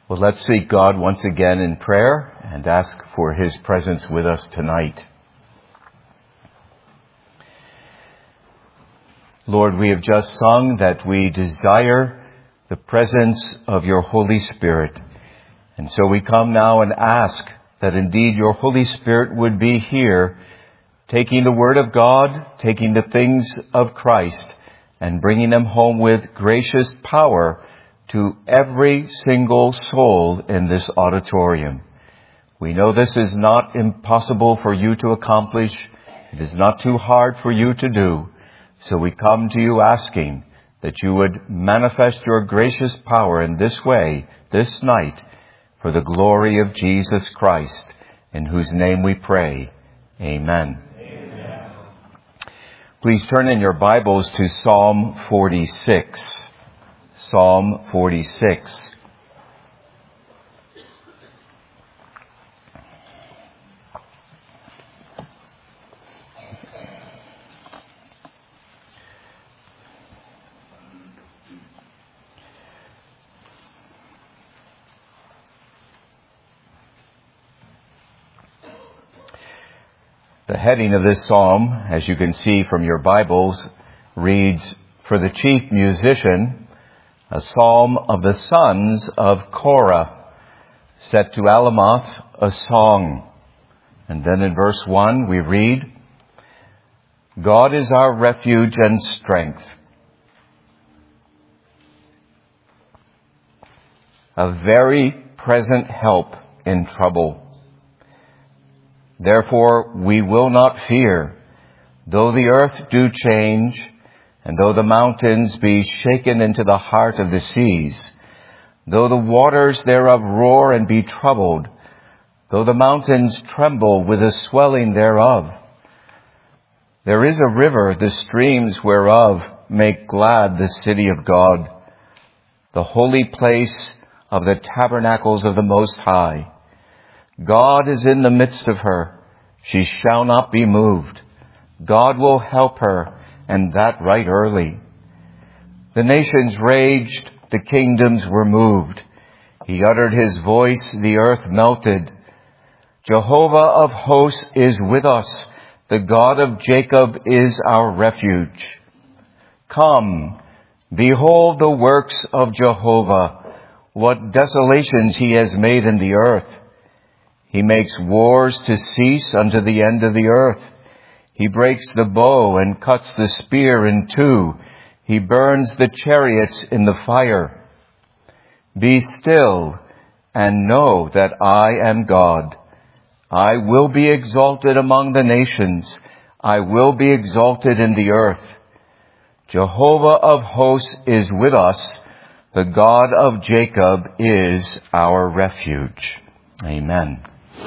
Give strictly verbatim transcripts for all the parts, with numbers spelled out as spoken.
Well, let's seek God once again in prayer and ask for His presence with us tonight. Lord, we have just sung that we desire the presence of your Holy Spirit. And so we come now and ask that indeed your Holy Spirit would be here, taking the Word of God, taking the things of Christ, and bringing them home with gracious power to every single soul in this auditorium. We know this is not impossible for you to accomplish. It is not too hard for you to do. So we come to you asking that you would manifest your gracious power in this way, this night, for the glory of Jesus Christ, in whose name we pray. Amen. Amen. Please turn in your Bibles to Psalm forty-six. Psalm forty-six. The heading of this psalm, as you can see from your Bibles, reads, "For the chief musician, a psalm of the sons of Korah, set to Alamoth, a song." And then in verse one we read, "God is our refuge and strength, a very present help in trouble. Therefore we will not fear, though the earth do change, and though the mountains be shaken into the heart of the seas, though the waters thereof roar and be troubled, though the mountains tremble with the swelling thereof. There is a river, the streams whereof make glad the city of God, the holy place of the tabernacles of the Most High. God is in the midst of her. She shall not be moved. God will help her, and that right early. The nations raged, the kingdoms were moved. He uttered his voice, the earth melted. Jehovah of hosts is with us. The God of Jacob is our refuge. Come, behold the works of Jehovah, what desolations he has made in the earth. He makes wars to cease unto the end of the earth. He breaks the bow and cuts the spear in two. He burns the chariots in the fire. Be still and know that I am God. I will be exalted among the nations. I will be exalted in the earth. Jehovah of hosts is with us. The God of Jacob is our refuge." Amen.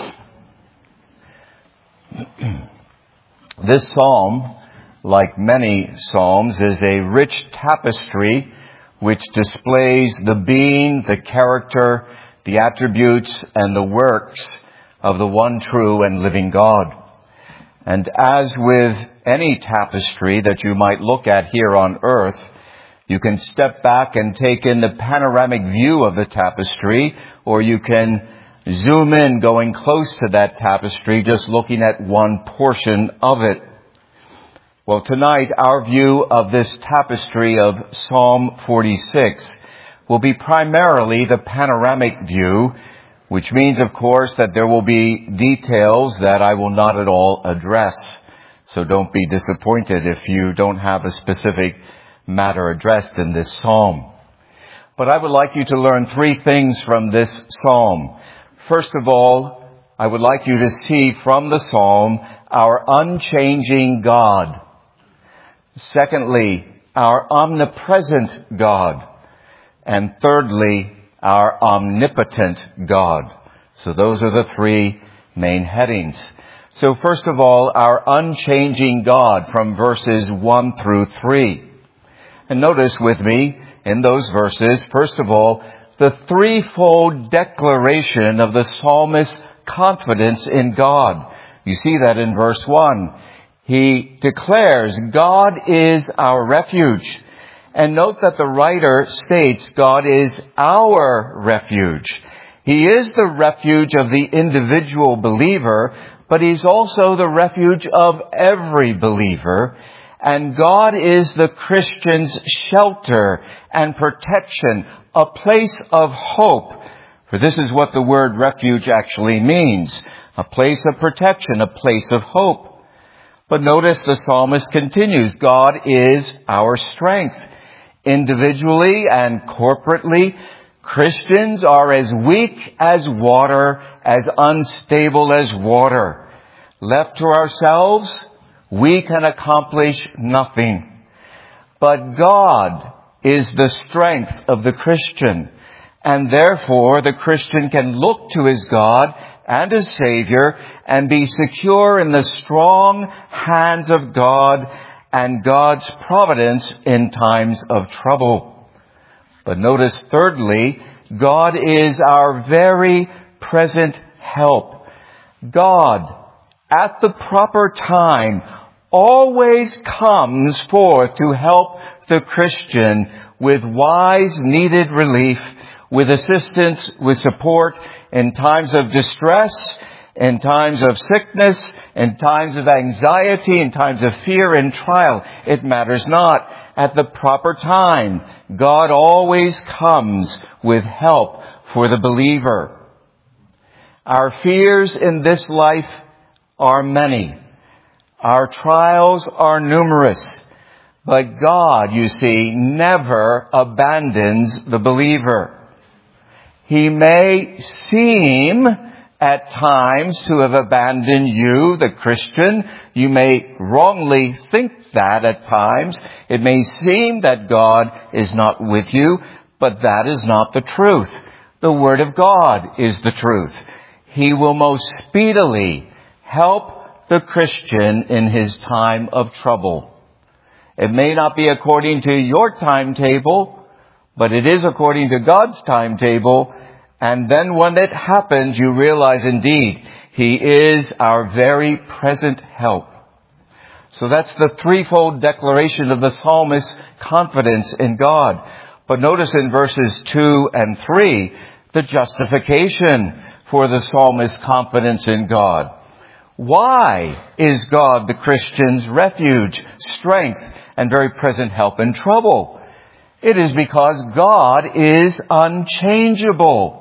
This psalm, like many psalms, is a rich tapestry which displays the being, the character, the attributes, and the works of the one true and living God. And as with any tapestry that you might look at here on earth, you can step back and take in the panoramic view of the tapestry, or you can zoom in going close to that tapestry, just looking at one portion of it. Well, tonight our view of this tapestry of Psalm forty-six will be primarily the panoramic view, which means, of course, that there will be details that I will not at all address. So don't be disappointed if you don't have a specific matter addressed in this psalm. But I would like you to learn three things from this psalm. First of all, I would like you to see from the psalm our unchanging God. Secondly, our omnipresent God. And thirdly, our omnipotent God. So those are the three main headings. So first of all, our unchanging God from verses one through three. And notice with me in those verses, first of all, the threefold declaration of the psalmist's confidence in God. You see that in verse one. He declares, God is our refuge. And note that the writer states God is our refuge. He is the refuge of the individual believer, but He's also the refuge of every believer. And God is the Christian's shelter and protection, a place of hope. For this is what the word refuge actually means. A place of protection, a place of hope. But notice the psalmist continues, God is our strength. Individually and corporately, Christians are as weak as water, as unstable as water. Left to ourselves, we can accomplish nothing. But God is the strength of the Christian, and therefore the Christian can look to his God and his Savior and be secure in the strong hands of God and God's providence in times of trouble. But notice thirdly, God is our very present help. God, at the proper time, always comes forth to help the Christian with wise, needed relief, with assistance, with support in times of distress, in times of sickness, in times of anxiety, in times of fear and trial. It matters not. At the proper time, God always comes with help for the believer. Our fears in this life are many. Our trials are numerous. But God, you see, never abandons the believer. He may seem at times to have abandoned you, the Christian. You may wrongly think that at times. It may seem that God is not with you, but that is not the truth. The Word of God is the truth. He will most speedily help the Christian in his time of trouble. It may not be according to your timetable, but it is according to God's timetable. And then when it happens, you realize indeed, He is our very present help. So that's the threefold declaration of the psalmist's confidence in God. But notice in verses two and three, the justification for the psalmist's confidence in God. Why is God the Christian's refuge, strength, and very present help in trouble? It is because God is unchangeable.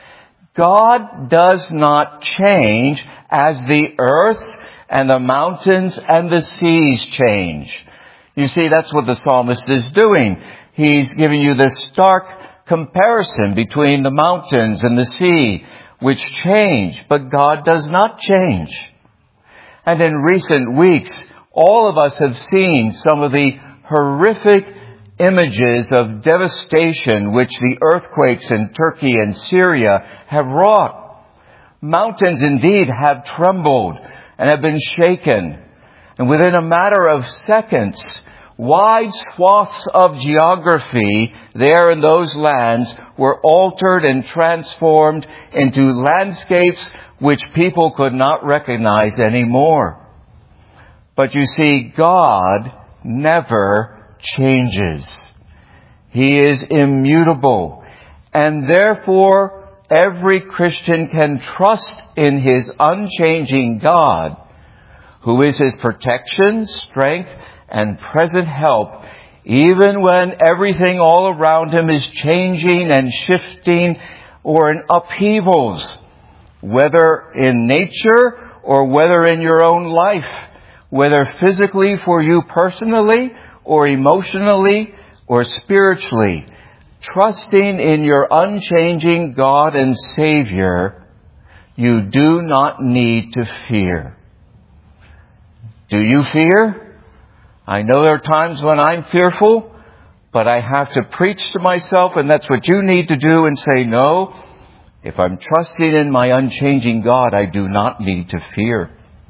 God does not change as the earth and the mountains and the seas change. You see, that's what the psalmist is doing. He's giving you this stark comparison between the mountains and the sea, which change, but God does not change. And in recent weeks, all of us have seen some of the horrific images of devastation which the earthquakes in Turkey and Syria have wrought. Mountains indeed have trembled and have been shaken. And within a matter of seconds, wide swaths of geography there in those lands were altered and transformed into landscapes which people could not recognize anymore. But you see, God never changes. He is immutable. And therefore, every Christian can trust in His unchanging God, who is his protection, strength, and present help, even when everything all around him is changing and shifting or in upheavals, whether in nature or whether in your own life, whether physically for you personally or emotionally or spiritually. Trusting in your unchanging God and Savior, you do not need to fear. Do you fear? I know there are times when I'm fearful, but I have to preach to myself, and that's what you need to do, and say, no, if I'm trusting in my unchanging God, I do not need to fear.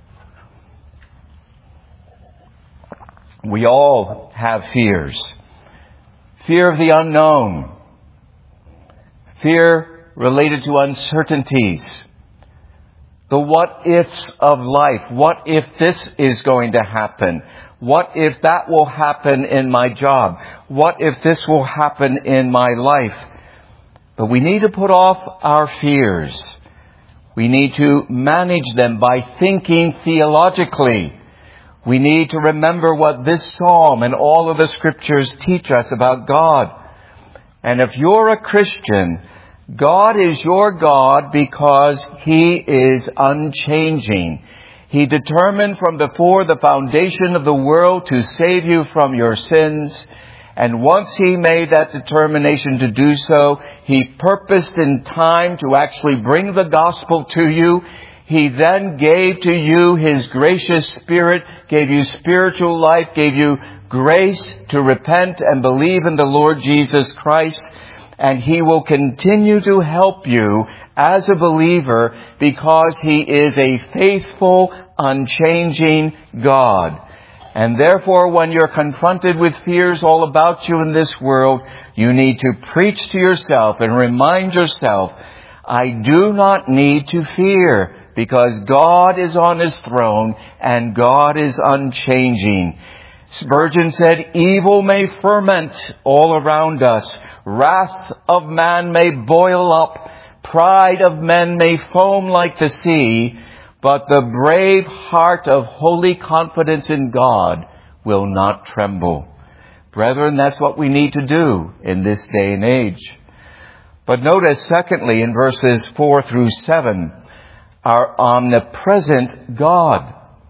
We all have fears. Fear of the unknown. Fear related to uncertainties. The what-ifs of life. What if this is going to happen? What if that will happen in my job? What if this will happen in my life? But we need to put off our fears. We need to manage them by thinking theologically. We need to remember what this psalm and all of the scriptures teach us about God. And if you're a Christian, God is your God because He is unchanging. He determined from before the foundation of the world to save you from your sins. And once He made that determination to do so, He purposed in time to actually bring the gospel to you. He then gave to you His gracious Spirit, gave you spiritual life, gave you grace to repent and believe in the Lord Jesus Christ. And He will continue to help you as a believer because He is a faithful, unchanging God. And therefore, when you're confronted with fears all about you in this world, you need to preach to yourself and remind yourself, I do not need to fear because God is on His throne and God is unchanging. Spurgeon said, evil may ferment all around us. Wrath of man may boil up. Pride of men may foam like the sea. But the brave heart of holy confidence in God will not tremble. Brethren, that's what we need to do in this day and age. But notice, secondly, in verses four through seven, our omnipresent God.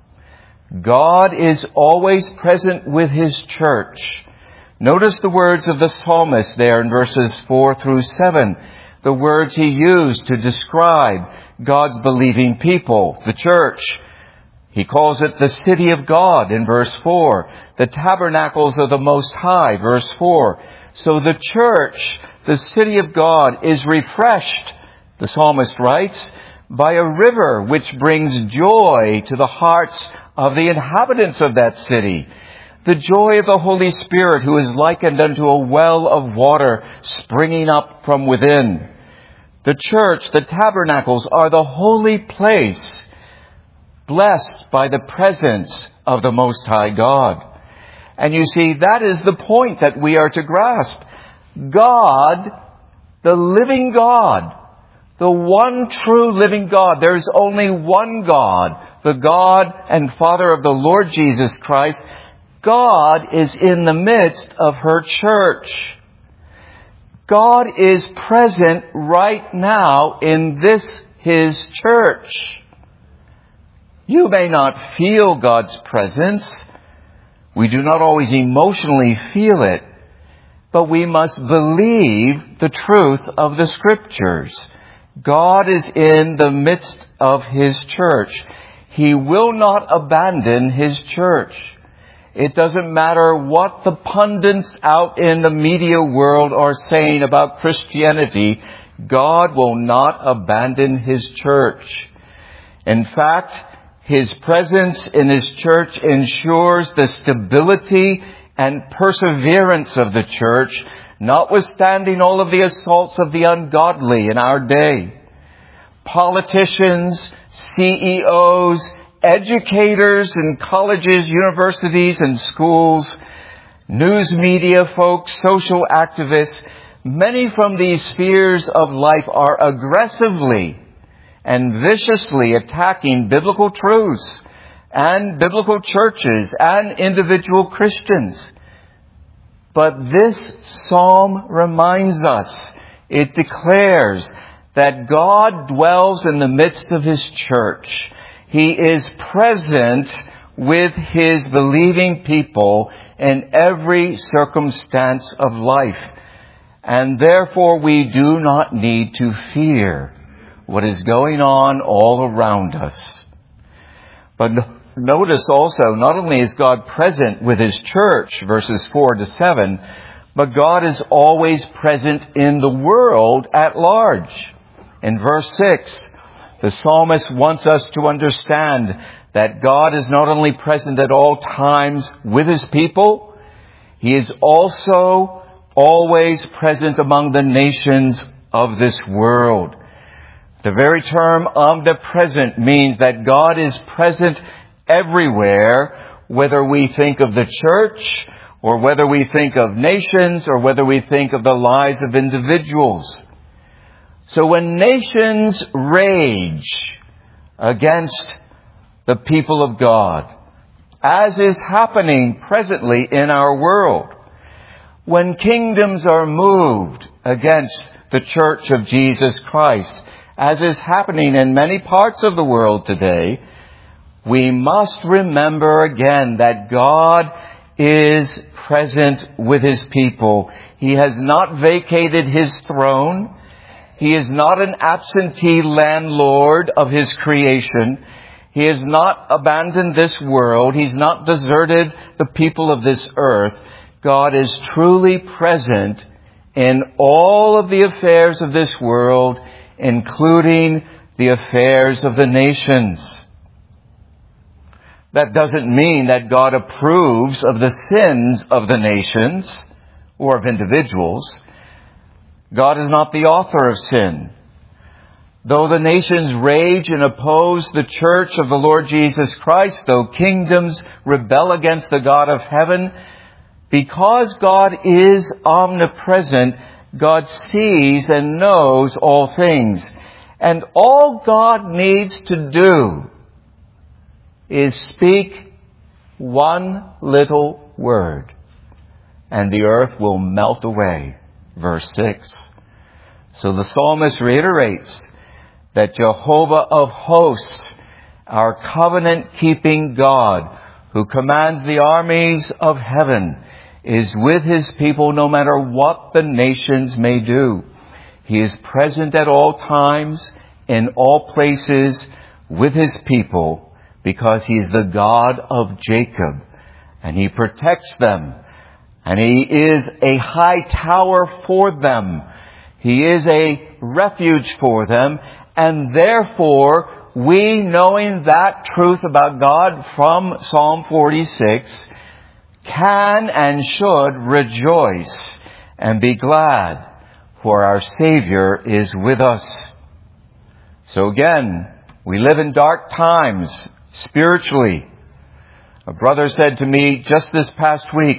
God is always present with His church. Notice the words of the psalmist there in verses four through seven. The words he used to describe God's believing people, the church. He calls it the city of God in verse four. The tabernacles of the Most High, verse four. So the church, the city of God, is refreshed, the psalmist writes, by a river which brings joy to the hearts of the inhabitants of that city. The joy of the Holy Spirit, who is likened unto a well of water springing up from within. The church, the tabernacles, are the holy place, blessed by the presence of the Most High God. And you see, that is the point that we are to grasp. God, the living God, the one true living God. There is only one God, the God and Father of the Lord Jesus Christ. God is in the midst of her church. God is present right now in this, His church. You may not feel God's presence. We do not always emotionally feel it. But we must believe the truth of the Scriptures. God is in the midst of His church. He will not abandon His church. It doesn't matter what the pundits out in the media world are saying about Christianity. God will not abandon His church. In fact, His presence in His church ensures the stability and perseverance of the church, notwithstanding all of the assaults of the ungodly in our day. Politicians, C E Os, educators in colleges, universities, and schools, news media folks, social activists, many from these spheres of life are aggressively and viciously attacking biblical truths and biblical churches and individual Christians. But this psalm reminds us, it declares that God dwells in the midst of His church. He is present with His believing people in every circumstance of life. And therefore we do not need to fear what is going on all around us. But notice also, not only is God present with His church, verses four to seven, but God is always present in the world at large. In verse six, the psalmist wants us to understand that God is not only present at all times with His people, He is also always present among the nations of this world. The very term omnipresent means that God is present everywhere, whether we think of the church, or whether we think of nations, or whether we think of the lives of individuals. So when nations rage against the people of God, as is happening presently in our world, when kingdoms are moved against the Church of Jesus Christ, as is happening in many parts of the world today, we must remember again that God is present with His people. He has not vacated His throne. He is not an absentee landlord of His creation. He has not abandoned this world. He's not deserted the people of this earth. God is truly present in all of the affairs of this world, including the affairs of the nations. That doesn't mean that God approves of the sins of the nations or of individuals. God is not the author of sin. Though the nations rage and oppose the church of the Lord Jesus Christ, though kingdoms rebel against the God of heaven, because God is omnipresent, God sees and knows all things. And all God needs to do is speak one little word, and the earth will melt away. Verse six. So the psalmist reiterates that Jehovah of hosts, our covenant-keeping God, who commands the armies of heaven, is with His people no matter what the nations may do. He is present at all times, in all places, with His people, because He is the God of Jacob, and He protects them, and He is a high tower for them. He is a refuge for them, and therefore, we, knowing that truth about God from Psalm forty-six, can and should rejoice and be glad, for our Savior is with us. So again, we live in dark times spiritually. A brother said to me just this past week,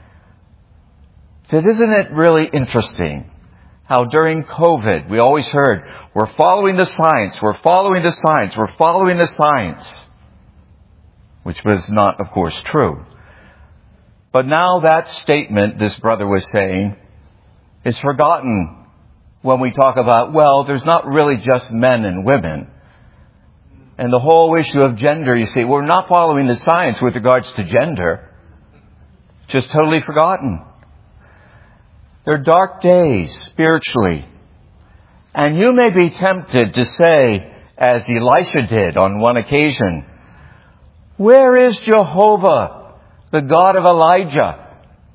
said, isn't it really interesting how during COVID we always heard, we're following the science, we're following the science, we're following the science, which was not, of course, true. But now that statement, this brother was saying, is forgotten when we talk about, well, there's not really just men and women. And the whole issue of gender, you see, we're not following the science with regards to gender. Just totally forgotten. They're dark days spiritually. And you may be tempted to say, as Elisha did on one occasion, where is Jehovah, the God of Elijah?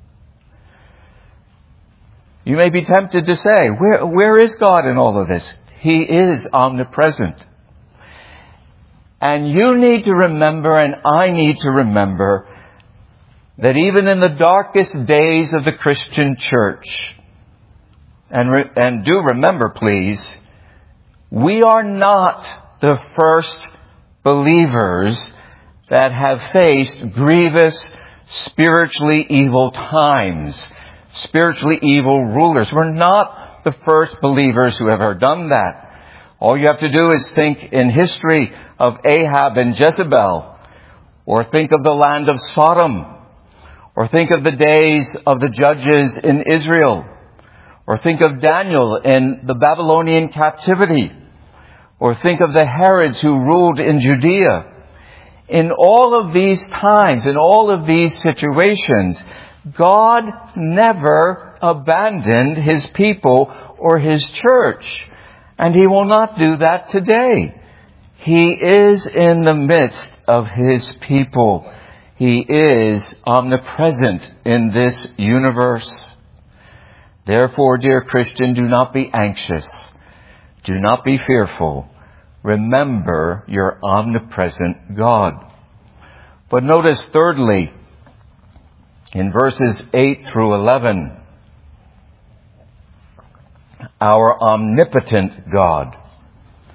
You may be tempted to say, where, where is God in all of this? He is omnipresent. And you need to remember, and I need to remember, that even in the darkest days of the Christian church, and, re- and do remember, please, we are not the first believers that have faced grievous, spiritually evil times, spiritually evil rulers. We're not the first believers who have ever done that. All you have to do is think in history of Ahab and Jezebel, or think of the land of Sodom, or think of the days of the judges in Israel, or think of Daniel in the Babylonian captivity, or think of the Herods who ruled in Judea. In all of these times, in all of these situations, God never abandoned His people or His church. And He will not do that today. He is in the midst of His people. He is omnipresent in this universe. Therefore, dear Christian, do not be anxious. Do not be fearful. Remember your omnipresent God. But notice thirdly, in verses eight through eleven, our omnipotent God.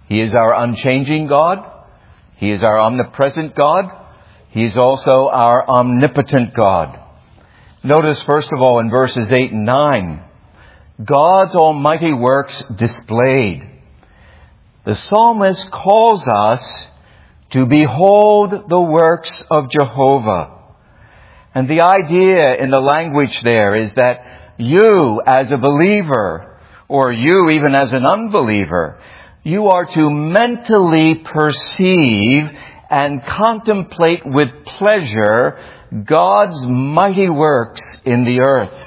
He is our unchanging God. He is our omnipresent God. He is also our omnipotent God. Notice, first of all, in verses eight and nine, God's almighty works displayed. The psalmist calls us to behold the works of Jehovah. And the idea in the language there is that you as a believer, or you even as an unbeliever, you are to mentally perceive and contemplate with pleasure God's mighty works in the earth.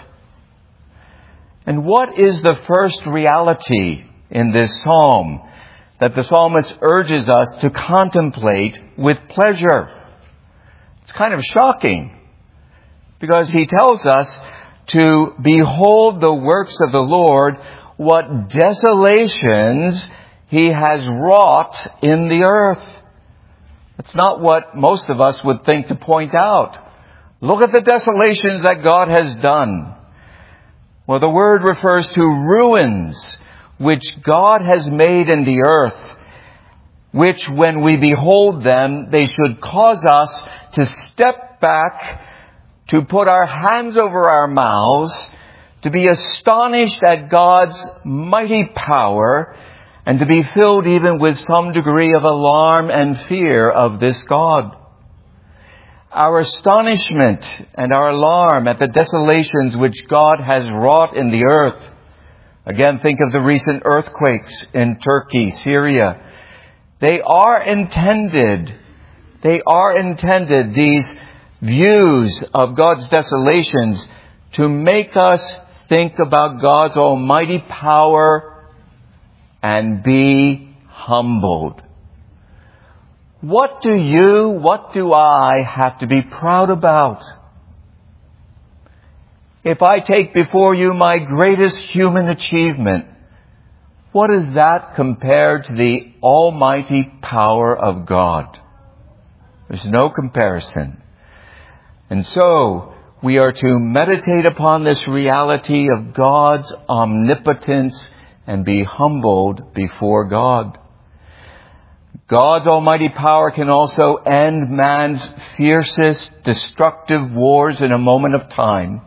And what is the first reality in this psalm that the psalmist urges us to contemplate with pleasure? It's kind of shocking, because he tells us to behold the works of the Lord, what desolations He has wrought in the earth. It's not what most of us would think to point out. Look at the desolations that God has done. Well, the word refers to ruins which God has made in the earth, which when we behold them, they should cause us to step back, to put our hands over our mouths, to be astonished at God's mighty power, and to be filled even with some degree of alarm and fear of this God. Our astonishment and our alarm at the desolations which God has wrought in the earth. Again, think of the recent earthquakes in Turkey, Syria. They are intended, they are intended, these views of God's desolations, to make us think about God's almighty power and be humbled. What do you, what do I have to be proud about? If I take before you my greatest human achievement, what is that compared to the almighty power of God? There's no comparison. And so, we are to meditate upon this reality of God's omnipotence and be humbled before God. God's almighty power can also end man's fiercest, destructive wars in a moment of time.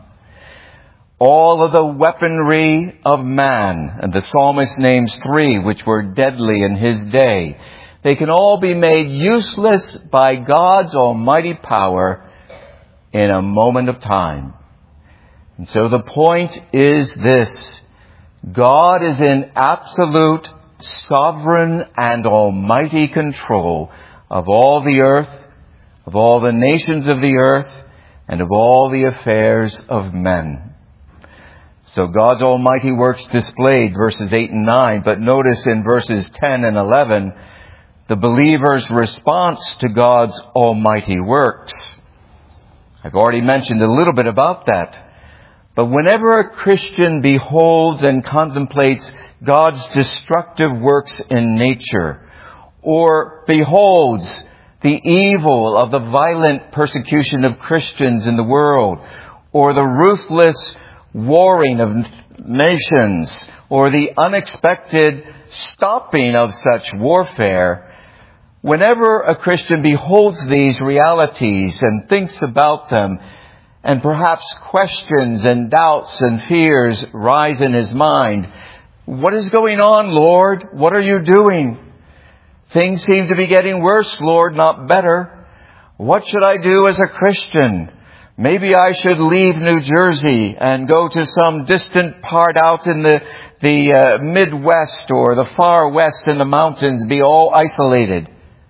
All of the weaponry of man, and the psalmist names three which were deadly in his day, they can all be made useless by God's almighty power in a moment of time. And so the point is this: God is in absolute, sovereign, and almighty control of all the earth, of all the nations of the earth, and of all the affairs of men. So God's almighty works displayed, verses eight and nine. But notice in verses ten and eleven, the believer's response to God's almighty works. I've already mentioned a little bit about that. But whenever a Christian beholds and contemplates God's destructive works in nature, or beholds the evil of the violent persecution of Christians in the world, or the ruthless warring of nations, or the unexpected stopping of such warfare, whenever a Christian beholds these realities and thinks about them, and perhaps questions and doubts and fears rise in his mind, what is going on, Lord? What are you doing? Things seem to be getting worse, Lord, not better. What should I do as a Christian? Maybe I should leave New Jersey and go to some distant part out in the, the uh, Midwest or the far west in the mountains, be all isolated.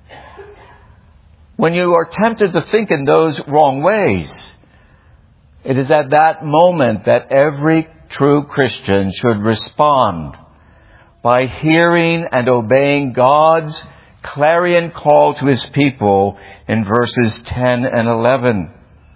When you are tempted to think in those wrong ways, it is at that moment that every true Christian should respond by hearing and obeying God's clarion call to His people in verses ten and eleven.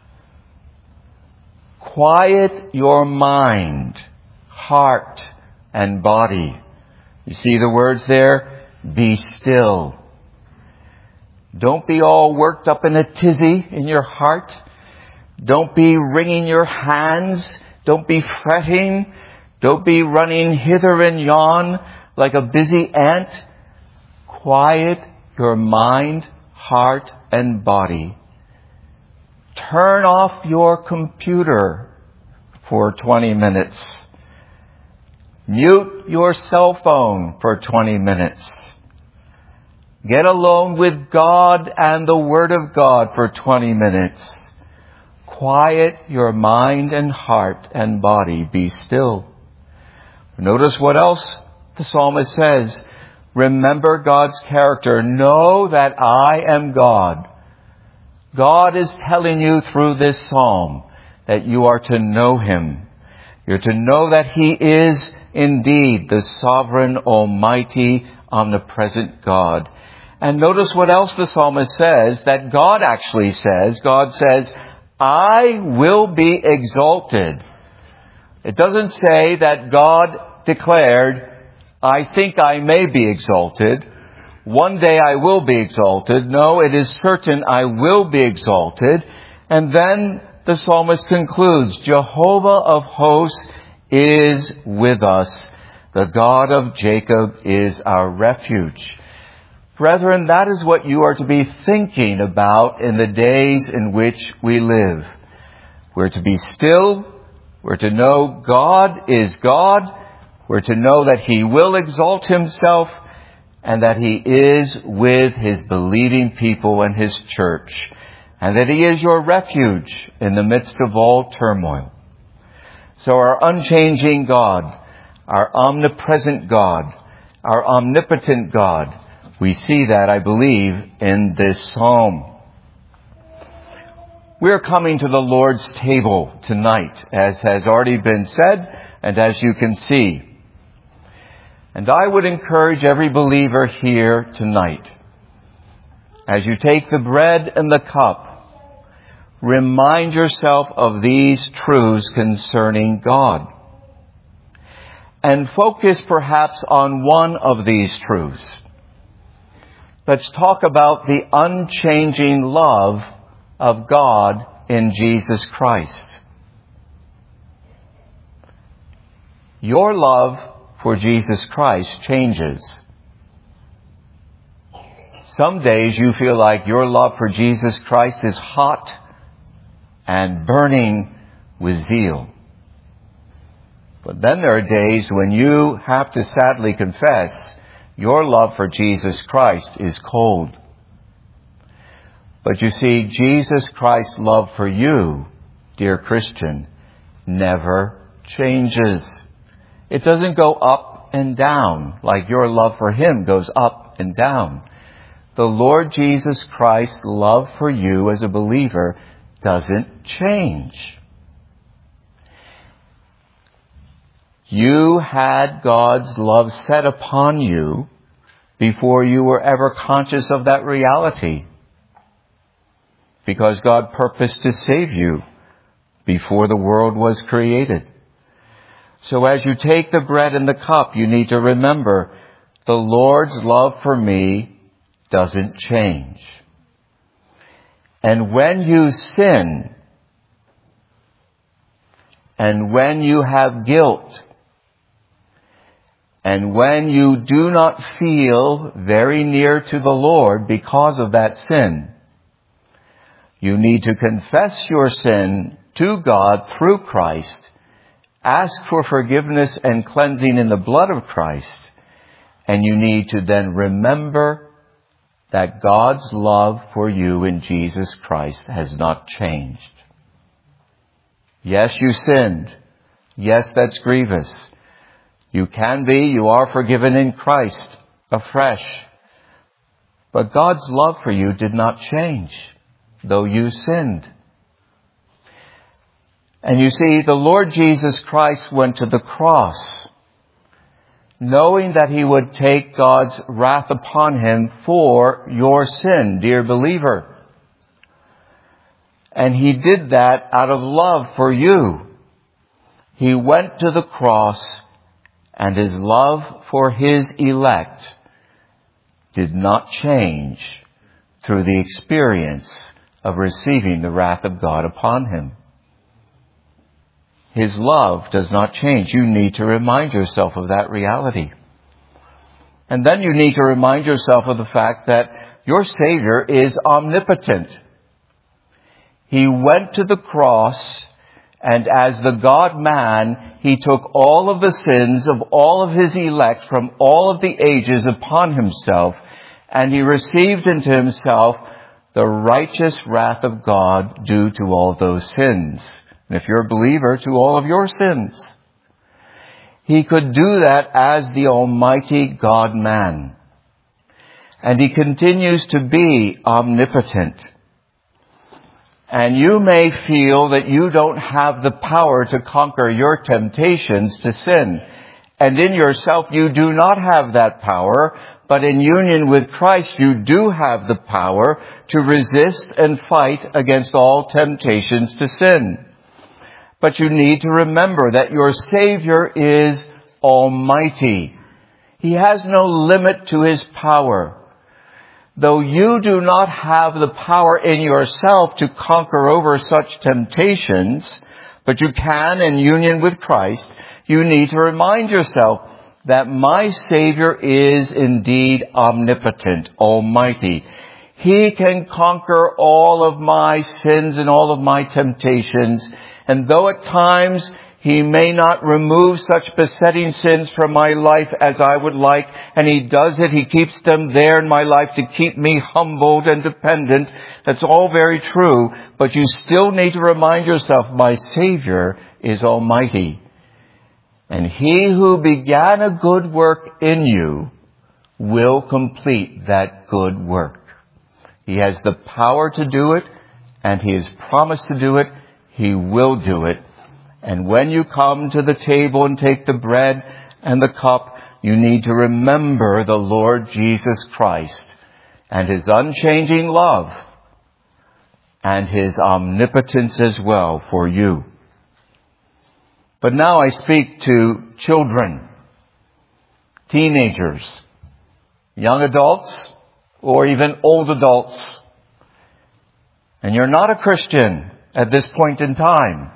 Quiet your mind, heart, and body. You see the words there? Be still. Don't be all worked up in a tizzy in your heart. Don't be wringing your hands. Don't be fretting. Don't be running hither and yon like a busy ant. quiet your mind, heart, and body. Turn off your computer for twenty minutes. Mute your cell phone for twenty minutes. Get alone with God and the Word of God for twenty minutes. Quiet your mind and heart and body. Be still. Notice what else the psalmist says. Remember God's character. Know that I am God. God is telling you through this psalm that you are to know Him. You're to know that He is indeed the sovereign, almighty, omnipresent God. And notice what else the psalmist says, that God actually says. God says, I will be exalted. It doesn't say that God declared, I think I may be exalted. One day I will be exalted. No, it is certain I will be exalted. And then the psalmist concludes, Jehovah of hosts is with us. The God of Jacob is our refuge. Brethren, that is what you are to be thinking about in the days in which we live. We're to be still. We're to know God is God. We're to know that He will exalt Himself and that He is with His believing people and His church, and that He is your refuge in the midst of all turmoil. So our unchanging God, our omnipresent God, our omnipotent God, we see that, I believe, in this psalm. We're coming to the Lord's table tonight, as has already been said, and as you can see. And I would encourage every believer here tonight, as you take the bread and the cup, remind yourself of these truths concerning God. And focus perhaps on one of these truths. Let's talk about the unchanging love of God in Jesus Christ. Your love for Jesus Christ changes. Some days you feel like your love for Jesus Christ is hot and burning with zeal. But then there are days when you have to sadly confess your love for Jesus Christ is cold. But you see, Jesus Christ's love for you, dear Christian, never changes. It doesn't go up and down like your love for Him goes up and down. The Lord Jesus Christ's love for you as a believer doesn't change. You had God's love set upon you before you were ever conscious of that reality, because God purposed to save you before the world was created. So as you take the bread and the cup, you need to remember the Lord's love for me doesn't change. And when you sin, and when you have guilt, and when you do not feel very near to the Lord because of that sin, you need to confess your sin to God through Christ, ask for forgiveness and cleansing in the blood of Christ, and you need to then remember that God's love for you in Jesus Christ has not changed. Yes, you sinned. Yes, that's grievous. You can be, you are forgiven in Christ afresh. But God's love for you did not change, though you sinned. And you see, the Lord Jesus Christ went to the cross, knowing that He would take God's wrath upon Him for your sin, dear believer. And He did that out of love for you. He went to the cross, and His love for His elect did not change through the experience of receiving the wrath of God upon Him. His love does not change. You need to remind yourself of that reality. And then you need to remind yourself of the fact that your Savior is omnipotent. He went to the cross, and as the God-man, He took all of the sins of all of His elect from all of the ages upon Himself, and He received into Himself the righteous wrath of God due to all those sins. And if you're a believer, to all of your sins. He could do that as the Almighty God-man. And He continues to be omnipotent. And you may feel that you don't have the power to conquer your temptations to sin. And in yourself you do not have that power, but in union with Christ you do have the power to resist and fight against all temptations to sin. But you need to remember that your Savior is almighty. He has no limit to His power. Though you do not have the power in yourself to conquer over such temptations, but you can in union with Christ, you need to remind yourself that my Savior is indeed omnipotent, almighty. He can conquer all of my sins and all of my temptations. And though at times He may not remove such besetting sins from my life as I would like, and He does it, He keeps them there in my life to keep me humbled and dependent. That's all very true, but you still need to remind yourself, my Savior is almighty. And He who began a good work in you will complete that good work. He has the power to do it, and He has promised to do it. He will do it. And when you come to the table and take the bread and the cup, you need to remember the Lord Jesus Christ and His unchanging love and His omnipotence as well for you. But now I speak to children, teenagers, young adults, or even old adults. And you're not a Christian at this point in time.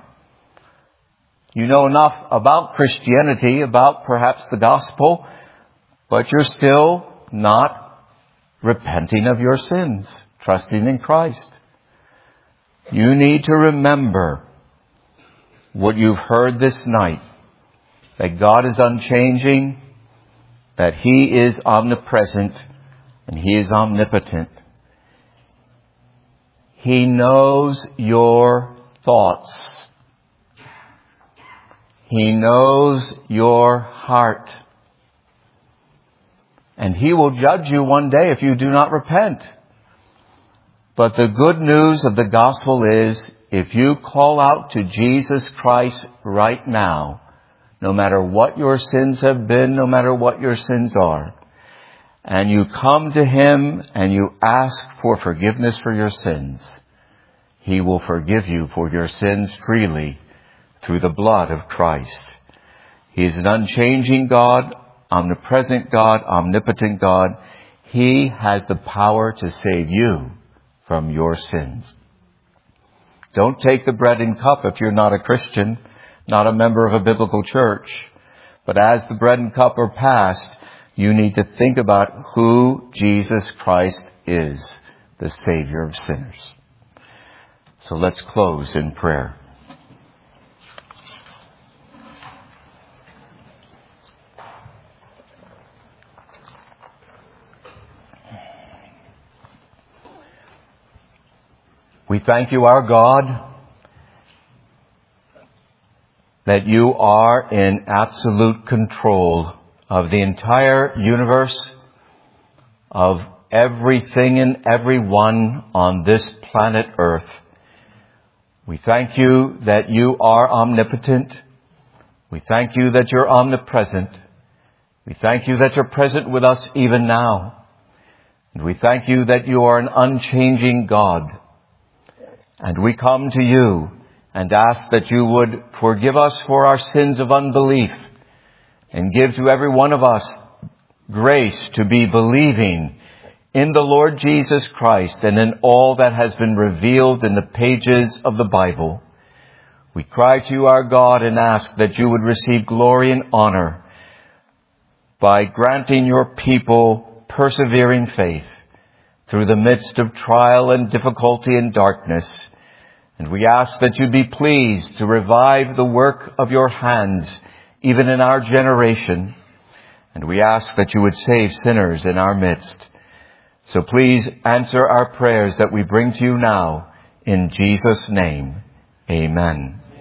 You know enough about Christianity, about perhaps the gospel, but you're still not repenting of your sins, trusting in Christ. You need to remember what you've heard this night, that God is unchanging, that He is omnipresent, and He is omnipotent. He knows your thoughts. He knows your heart. And He will judge you one day if you do not repent. But the good news of the gospel is, if you call out to Jesus Christ right now, no matter what your sins have been, no matter what your sins are, and you come to Him and you ask for forgiveness for your sins, He will forgive you for your sins freely through the blood of Christ. He is an unchanging God, omnipresent God, omnipotent God. He has the power to save you from your sins. Don't take the bread and cup if you're not a Christian, not a member of a biblical church. But as the bread and cup are passed, you need to think about who Jesus Christ is, the Savior of sinners. So let's close in prayer. We thank You, our God, that You are in absolute control of the entire universe, of everything and everyone on this planet Earth. We thank You that You are omnipotent. We thank You that You're omnipresent. We thank You that You're present with us even now. And we thank You that You are an unchanging God. And we come to You and ask that You would forgive us for our sins of unbelief and give to every one of us grace to be believing in the Lord Jesus Christ and in all that has been revealed in the pages of the Bible. We cry to You, our God, and ask that You would receive glory and honor by granting your people persevering faith through the midst of trial and difficulty and darkness. And we ask that you be pleased to revive the work of your hands, even in our generation. And we ask that you would save sinners in our midst. So please answer our prayers that we bring to you now. In Jesus' name, amen.